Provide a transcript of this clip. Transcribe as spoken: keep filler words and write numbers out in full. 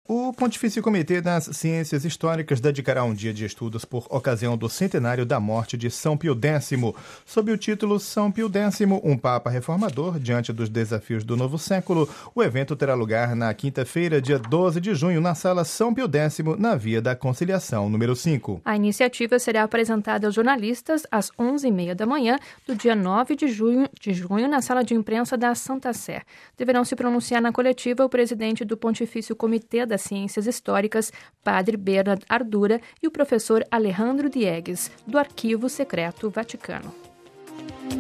O Pontifício Comitê das Ciências Históricas dedicará um dia de estudos por ocasião do centenário da morte de São Pio X. Sob o título São Pio X, um Papa Reformador diante dos desafios do novo século, o evento terá lugar na quinta-feira, dia doze de junho, na Sala São Pio X, na Via da Conciliação, número cinco. A iniciativa será apresentada aos jornalistas às onze e meia da manhã do dia nove de junho, de junho na Sala de Imprensa da Santa Sé. Deverão se pronunciar na coletiva o presidente do Pontifício Comitê das Ciências Históricas, Padre Bernard Ardura, e o professor Alejandro Diegues, do Arquivo Secreto Vaticano.